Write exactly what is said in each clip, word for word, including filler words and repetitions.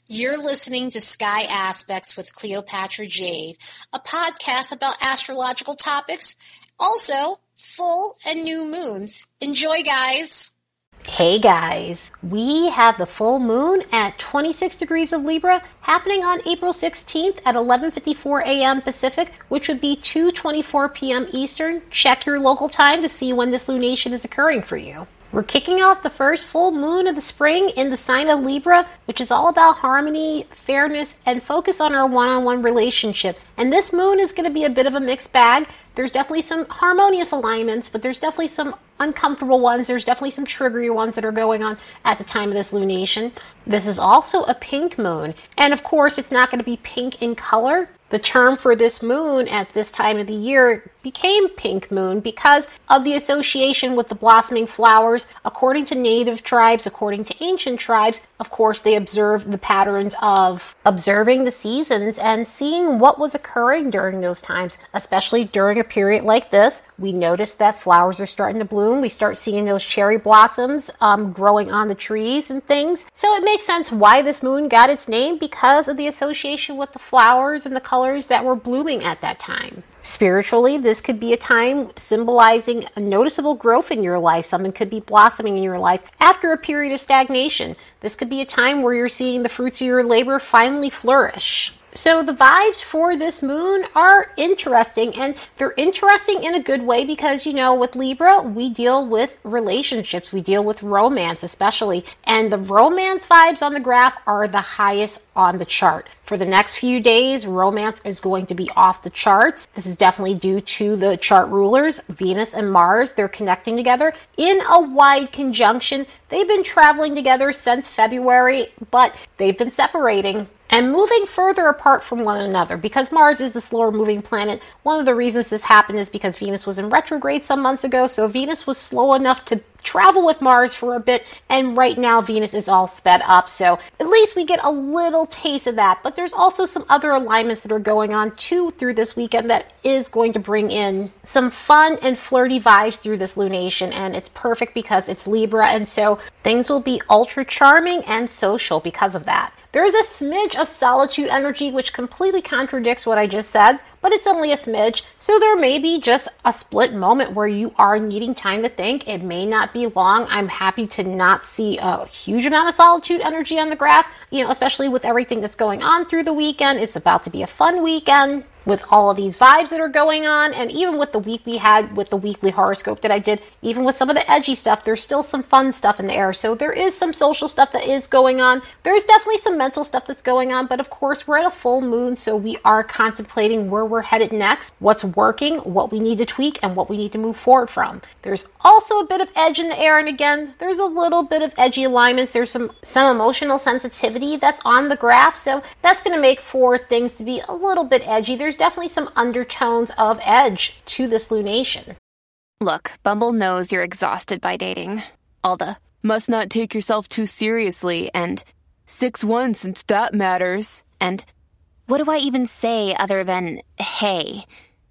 You're listening to Sky Aspects with Cleopatra Jade, a podcast about astrological topics, also full and new moons. Enjoy, guys! Hey guys, we have the full moon at twenty-six degrees of Libra happening on April sixteenth at eleven fifty-four a.m. Pacific, which would be two twenty-four p.m. Eastern. Check your local time to see when this lunation is occurring for you. We're kicking off the first full moon of the spring in the sign of Libra, which is all about harmony, fairness, and focus on our one-on-one relationships. And this moon is going to be a bit of a mixed bag. There's definitely some harmonious alignments, but there's definitely some uncomfortable ones. There's definitely some triggery ones that are going on at the time of this lunation. This is also a pink moon. And of course, it's not going to be pink in color. The term for this moon at this time of the year became pink moon because of the association with the blossoming flowers. According to native tribes, according to ancient tribes, of course, they observed the patterns of observing the seasons and seeing what was occurring during those times, especially during a period like this. We notice that flowers are starting to bloom. We start seeing those cherry blossoms um, growing on the trees and things. So it makes sense why this moon got its name, because of the association with the flowers and the colors that were blooming at that time. Spiritually, this could be a time symbolizing a noticeable growth in your life. Something could be blossoming in your life after a period of stagnation. This could be a time where you're seeing the fruits of your labor finally flourish. So the vibes for this moon are interesting, and they're interesting in a good way because, you know, with Libra, we deal with relationships, we deal with romance especially, and the romance vibes on the graph are the highest on the chart. For the next few days, romance is going to be off the charts. This is definitely due to the chart rulers, Venus and Mars. They're connecting together in a wide conjunction. They've been traveling together since February, but they've been separating and moving further apart from one another. Because Mars is the slower moving planet, one of the reasons this happened is because Venus was in retrograde some months ago, so Venus was slow enough to travel with Mars for a bit, and right now Venus is all sped up, so at least we get a little taste of that. But there's also some other alignments that are going on too through this weekend that is going to bring in some fun and flirty vibes through this lunation, and it's perfect because it's Libra, and so things will be ultra charming and social because of that. There is a smidge of solitude energy which completely contradicts what I just said, but it's only a smidge, so there may be just a split moment where you are needing time to think. It may not be long. I'm happy to not see a huge amount of solitude energy on the graph, you know, especially with everything that's going on through the weekend. It's about to be a fun weekend with all of these vibes that are going on, and even with the week we had with the weekly horoscope that I did, even with some of the edgy stuff, there's still some fun stuff in the air. So there is some social stuff that is going on. There's definitely some mental stuff that's going on, but of course we're at a full moon, so we are contemplating where we're headed next, what's working, what we need to tweak, and what we need to move forward from. There's also a bit of edge in the air, and again, there's a little bit of edgy alignments. There's some, some emotional sensitivity that's on the graph, so that's going to make for things to be a little bit edgy. There's definitely some undertones of edge to this lunation. Look, Bumble knows you're exhausted by dating. All the must not take yourself too seriously and six one since that matters. And what do I even say other than hey?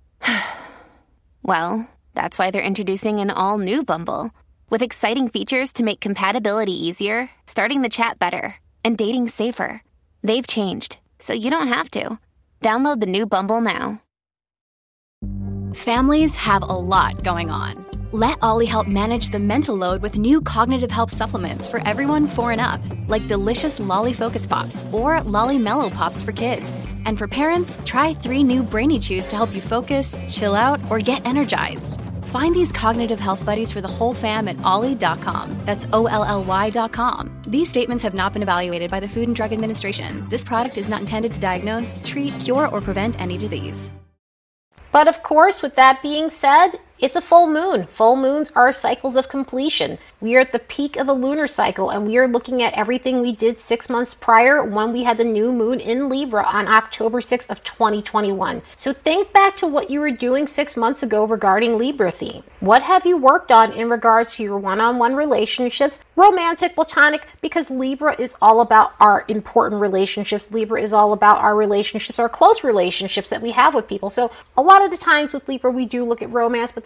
Well, that's why they're introducing an all-new Bumble with exciting features to make compatibility easier, starting the chat better, and dating safer. They've changed, so you don't have to. Download the new Bumble now. Families have a lot going on. Let Ollie help manage the mental load with new cognitive help supplements for everyone four and up, like delicious Lolly Focus Pops or Lolly Mellow Pops for kids. And for parents, try three new Brainy Chews to help you focus, chill out, or get energized. Find these cognitive health buddies for the whole fam at ollie dot com. That's O L L Y dot com. These statements have not been evaluated by the Food and Drug Administration. This product is not intended to diagnose, treat, cure, or prevent any disease. But of course, with that being said, it's a full moon. Full moons are cycles of completion. We are at the peak of the lunar cycle, and we are looking at everything we did six months prior when we had the new moon in Libra on October sixth of twenty twenty-one. So think back to what you were doing six months ago regarding Libra theme. What have you worked on in regards to your one-on-one relationships, romantic, platonic, because Libra is all about our important relationships. Libra is all about our relationships, our close relationships that we have with people. So a lot of the times with Libra, we do look at romance, but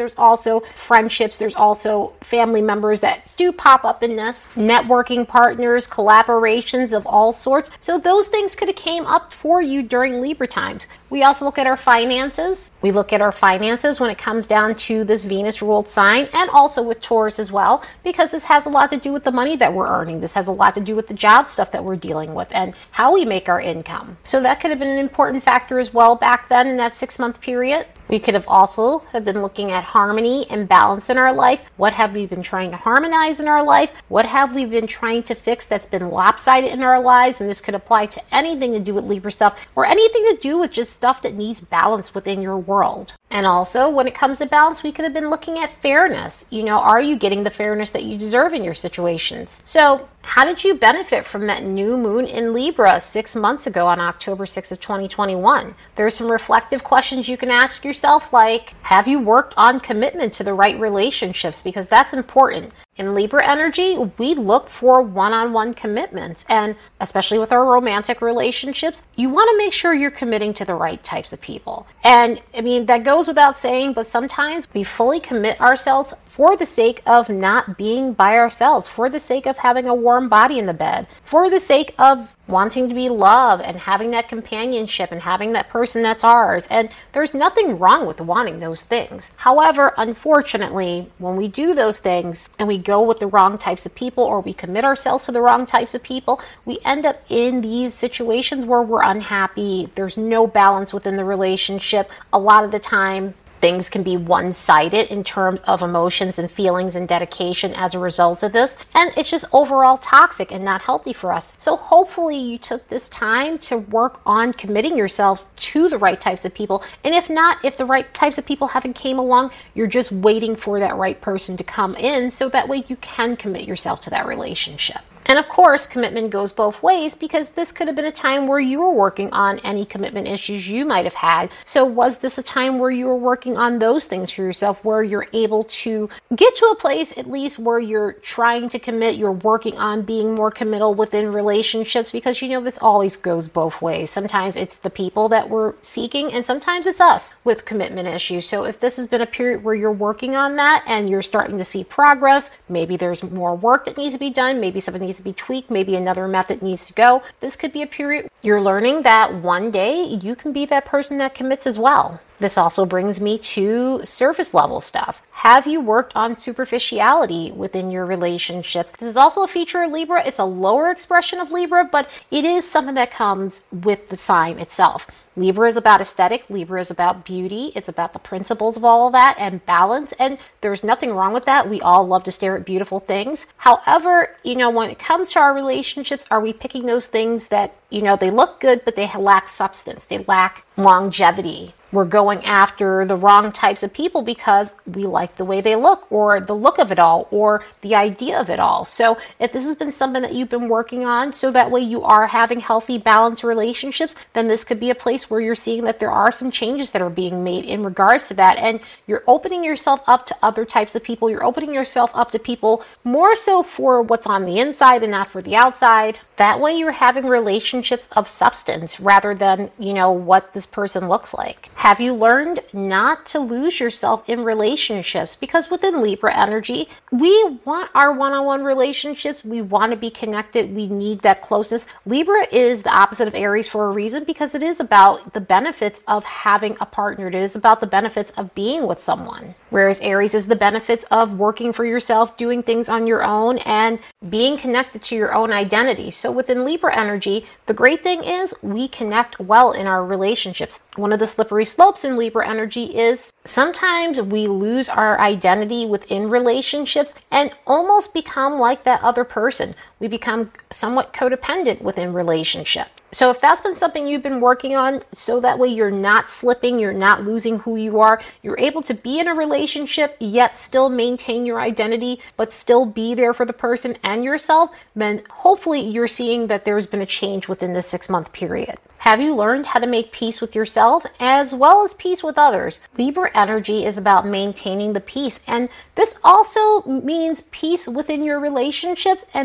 there's also friendships, there's also family members that do pop up in this, networking partners, collaborations of all sorts. So those things could have came up for you during Libra times. We also look at our finances. We look at our finances when it comes down to this Venus ruled sign, and also with Taurus as well, because this has a lot to do with the money that we're earning. This has a lot to do with the job stuff that we're dealing with and how we make our income. So that could have been an important factor as well back then in that six month period. We could have also have been looking at harmony and balance in our life. What have we been trying to harmonize in our life? What have we been trying to fix that's been lopsided in our lives? And this could apply to anything to do with Libra stuff, or anything to do with just stuff that needs balance within your world. And also, when it comes to balance, we could have been looking at fairness. You know, are you getting the fairness that you deserve in your situations? So how did you benefit from that new moon in Libra six months ago on October sixth of twenty twenty-one? There's some reflective questions you can ask yourself, like, have you worked on commitment to the right relationships? Because that's important. In Libra energy, we look for one-on-one commitments, and especially with our romantic relationships, you want to make sure you're committing to the right types of people. And I mean, that goes without saying, but sometimes we fully commit ourselves for the sake of not being by ourselves, for the sake of having a warm body in the bed, for the sake of wanting to be loved and having that companionship and having that person that's ours. And there's nothing wrong with wanting those things. However, unfortunately, when we do those things and we go with the wrong types of people, or we commit ourselves to the wrong types of people, we end up in these situations where we're unhappy. There's no balance within the relationship. A lot of the time, things can be one-sided in terms of emotions and feelings and dedication as a result of this. And it's just overall toxic and not healthy for us. So hopefully you took this time to work on committing yourselves to the right types of people. And if not, if the right types of people haven't came along, you're just waiting for that right person to come in, so that way you can commit yourself to that relationship. And of course, commitment goes both ways, because this could have been a time where you were working on any commitment issues you might have had. So was this a time where you were working on those things for yourself, where you're able to get to a place at least where you're trying to commit, you're working on being more committal within relationships? Because you know, this always goes both ways. Sometimes it's the people that we're seeking, and sometimes it's us with commitment issues. So if this has been a period where you're working on that and you're starting to see progress, maybe there's more work that needs to be done, maybe something needs to be tweaked, maybe another method needs to go. This could be a period you're learning that one day you can be that person that commits as well. This also brings me to surface level stuff. Have you worked on superficiality within your relationships? This is also a feature of Libra. It's a lower expression of Libra, but it is something that comes with the sign itself. Libra is about aesthetic. Libra is about beauty. It's about the principles of all of that and balance. And there's nothing wrong with that. We all love to stare at beautiful things. However, you know, when it comes to our relationships, are we picking those things that, you know, they look good, but they lack substance? They lack longevity. We're going after the wrong types of people because we like the way they look, or the look of it all, or the idea of it all. So if this has been something that you've been working on, so that way you are having healthy, balanced relationships, then this could be a place where you're seeing that there are some changes that are being made in regards to that. And you're opening yourself up to other types of people. You're opening yourself up to people more so for what's on the inside and not for the outside. That way you're having relationships of substance rather than, you know, what this person looks like. Have you learned not to lose yourself in relationships? Because within Libra energy, we want our one-on-one relationships. We want to be connected. We need that closeness. Libra is the opposite of Aries for a reason, because it is about the benefits of having a partner. It is about the benefits of being with someone. Whereas Aries is the benefits of working for yourself, doing things on your own, and being connected to your own identity. So within Libra energy, the great thing is we connect well in our relationships. One of the slippery slopes in Libra energy is sometimes we lose our identity within relationships and almost become like that other person. We become somewhat codependent within relationship. So if that's been something you've been working on, so that way you're not slipping, you're not losing who you are, you're able to be in a relationship yet still maintain your identity, but still be there for the person and yourself, then hopefully you're seeing that there's been a change within this six month period. Have you learned how to make peace with yourself as well as peace with others? Libra energy is about maintaining the peace, and this also means peace within your relationships and peace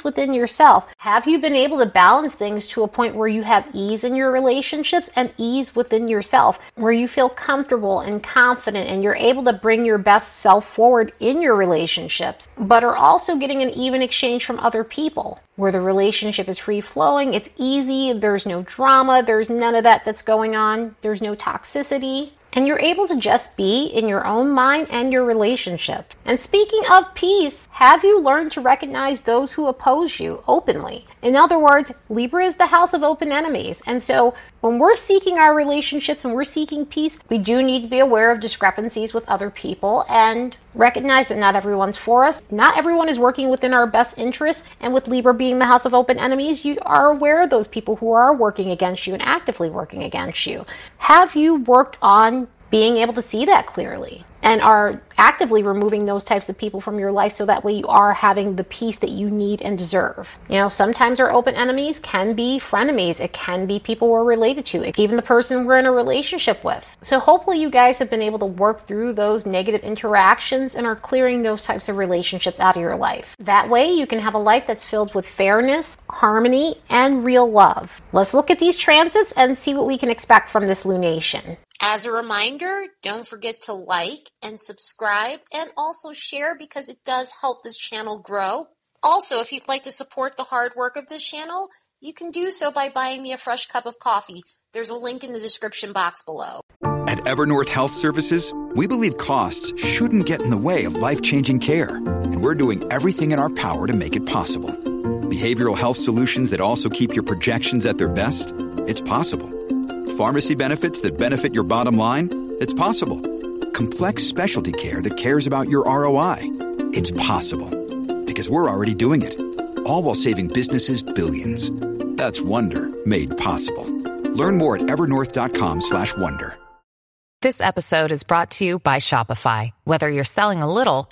within yourself. Have you been able to balance things to a point where you have ease in your relationships and ease within yourself, where you feel comfortable and confident and you're able to bring your best self forward in your relationships, but are also getting an even exchange from other people, where the relationship is free-flowing, it's easy, there's no drama, there's none of that that's going on, there's no toxicity, and you're able to just be in your own mind and your relationships. And speaking of peace, have you learned to recognize those who oppose you openly? In other words, Libra is the house of open enemies. And so when we're seeking our relationships and we're seeking peace, we do need to be aware of discrepancies with other people and recognize that not everyone's for us. Not everyone is working within our best interests. And with Libra being the house of open enemies, you are aware of those people who are working against you and actively working against you. Have you worked on being able to see that clearly and are actively removing those types of people from your life so that way you are having the peace that you need and deserve? You know, sometimes our open enemies can be frenemies. It can be people we're related to, even the person we're in a relationship with. So hopefully you guys have been able to work through those negative interactions and are clearing those types of relationships out of your life. That way you can have a life that's filled with fairness, harmony, and real love. Let's look at these transits and see what we can expect from this lunation. As a reminder, don't forget to like and subscribe and also share because it does help this channel grow. Also, if you'd like to support the hard work of this channel, you can do so by buying me a fresh cup of coffee. There's a link in the description box below. At Evernorth Health Services, we believe costs shouldn't get in the way of life-changing care, and we're doing everything in our power to make it possible. Behavioral health solutions that also keep your projections at their best? It's possible. Pharmacy benefits that benefit your bottom line? It's possible. Complex specialty care that cares about your R O I? It's possible. Because we're already doing it. All while saving businesses billions. That's Wonder made possible. Learn more at evernorth.com slash wonder. This episode is brought to you by Shopify. Whether you're selling a little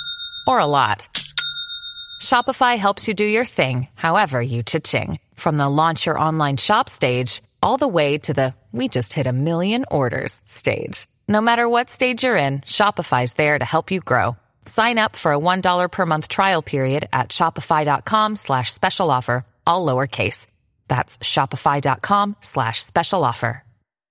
or a lot, Shopify helps you do your thing, however you cha-ching. From the launch your online shop stage, all the way to the we just hit a million orders stage. No matter what stage you're in, Shopify's there to help you grow. Sign up for a one dollar per month trial period at shopify.com slash special offer, all lowercase. That's shopify.com slash special offer.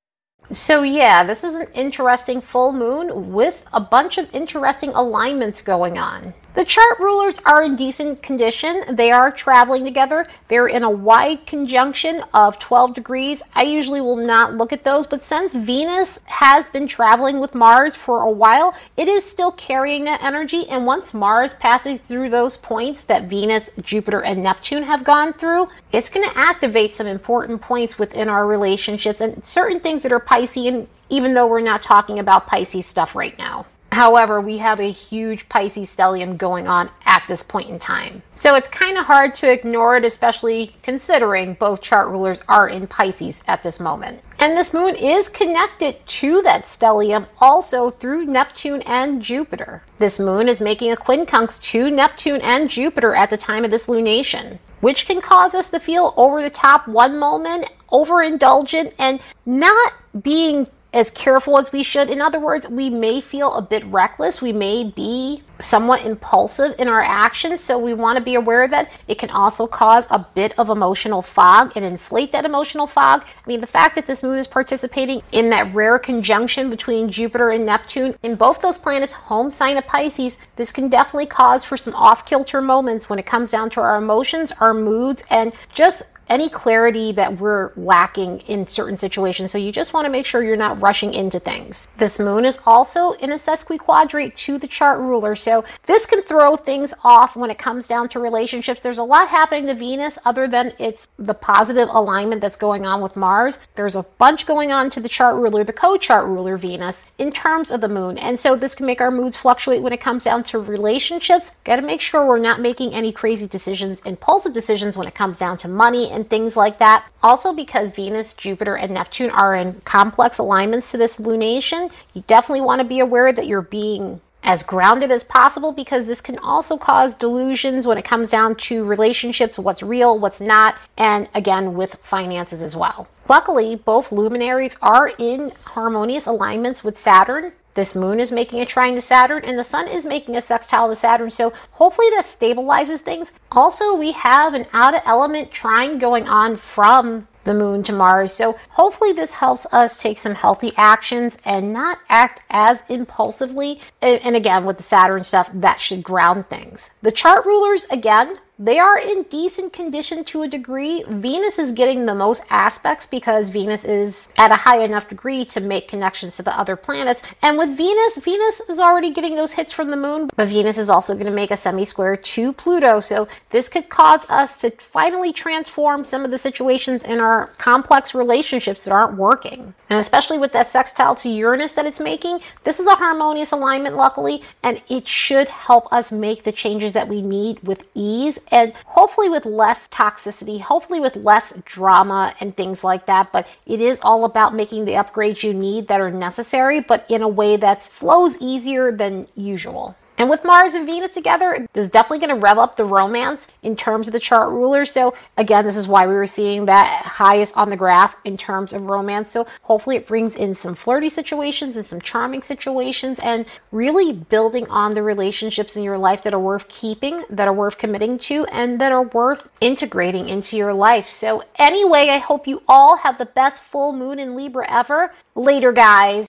So yeah, this is an interesting full moon with a bunch of interesting alignments going on. The chart rulers are in decent condition. They are traveling together. They're in a wide conjunction of twelve degrees. I usually will not look at those, but since Venus has been traveling with Mars for a while, it is still carrying that energy. And once Mars passes through those points that Venus, Jupiter, and Neptune have gone through, it's going to activate some important points within our relationships and certain things that are Piscean, even though we're not talking about Pisces stuff right now. However, we have a huge Pisces stellium going on at this point in time. So it's kind of hard to ignore it, especially considering both chart rulers are in Pisces at this moment. And this moon is connected to that stellium also through Neptune and Jupiter. This moon is making a quincunx to Neptune and Jupiter at the time of this lunation, which can cause us to feel over the top one moment, overindulgent, and not being as careful as we should. In other words, we may feel a bit reckless. We may be somewhat impulsive in our actions. So we want to be aware of that. It can also cause a bit of emotional fog and inflate that emotional fog. I mean, the fact that this moon is participating in that rare conjunction between Jupiter and Neptune, in both those planets' home sign of Pisces, this can definitely cause for some off-kilter moments when it comes down to our emotions, our moods, and just any clarity that we're lacking in certain situations. So you just want to make sure you're not rushing into things. This moon is also in a sesquiquadrate to the chart ruler. So this can throw things off when it comes down to relationships. There's a lot happening to Venus other than it's the positive alignment that's going on with Mars. There's a bunch going on to the chart ruler, the co-chart ruler Venus, in terms of the moon. And so this can make our moods fluctuate when it comes down to relationships. Got to make sure we're not making any crazy decisions, impulsive decisions when it comes down to money and things like that. Also, because Venus, Jupiter, and Neptune are in complex alignments to this lunation, you definitely want to be aware that you're being as grounded as possible, because this can also cause delusions when it comes down to relationships, what's real, what's not, and again with finances as well. Luckily, both luminaries are in harmonious alignments with Saturn, This moon is making a trine to Saturn, and the sun is making a sextile to Saturn, so hopefully that stabilizes things. Also, we have an out-of-element trine going on from the moon to Mars, so hopefully this helps us take some healthy actions and not act as impulsively. And again, with the Saturn stuff, that should ground things. The chart rulers, again, they are in decent condition to a degree. Venus is getting the most aspects because Venus is at a high enough degree to make connections to the other planets. And with Venus, Venus is already getting those hits from the moon, but Venus is also going to make a semi-square to Pluto. So this could cause us to finally transform some of the situations in our complex relationships that aren't working. And especially with that sextile to Uranus that it's making, this is a harmonious alignment, luckily, and it should help us make the changes that we need with ease and hopefully with less toxicity, hopefully with less drama and things like that. But it is all about making the upgrades you need that are necessary, but in a way that flows easier than usual. And with Mars and Venus together, this is definitely going to rev up the romance in terms of the chart ruler. So again, this is why we were seeing that highest on the graph in terms of romance. So hopefully it brings in some flirty situations and some charming situations and really building on the relationships in your life that are worth keeping, that are worth committing to, and that are worth integrating into your life. So anyway, I hope you all have the best full moon in Libra ever. Later, guys.